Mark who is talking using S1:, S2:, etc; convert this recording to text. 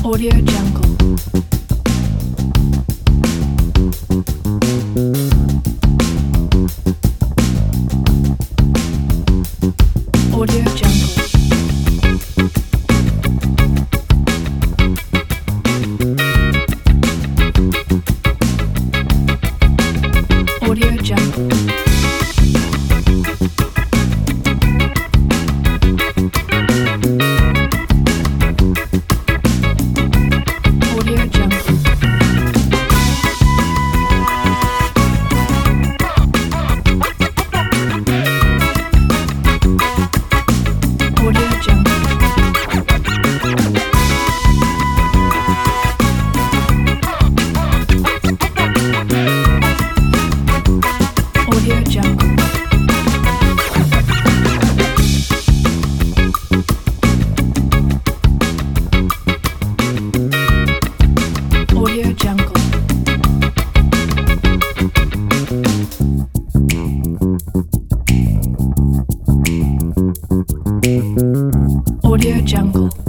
S1: Audio Jungle. Audio Jungle. Audio Jungle. Audio Jungle. Audio Jungle. Audio Jungle. Audio Jungle. Audio Jungle.